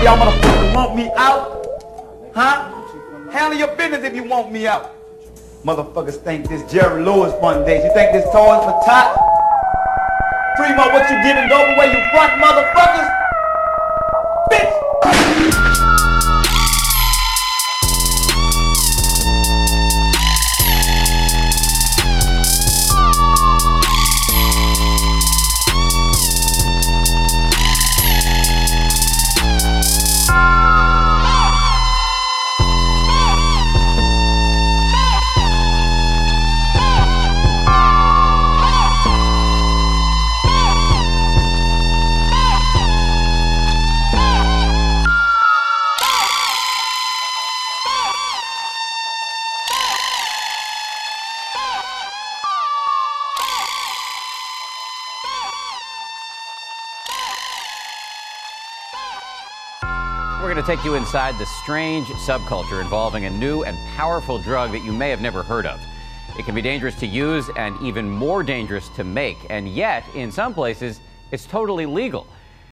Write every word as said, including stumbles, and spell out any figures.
y'all motherfuckers want me out? Huh? Handle your business if you want me out. Motherfuckers think this Jerry Lewis foundation. You think this toys for tots? Primo, what you giving over where you front, motherfuckers? Bitch! We're going to take you inside the strange subculture involving a new and powerful drug that you may have never heard of. It can be dangerous to use and even more dangerous to make, and yet, in some places, it's totally legal.